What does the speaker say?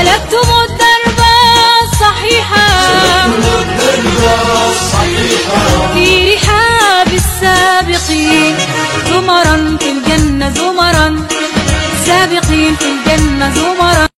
سلكتم الدرب الصحيحة في رحاب السابقين، زمرا في الجنة زمرا، سابقين في الجنة زمرا.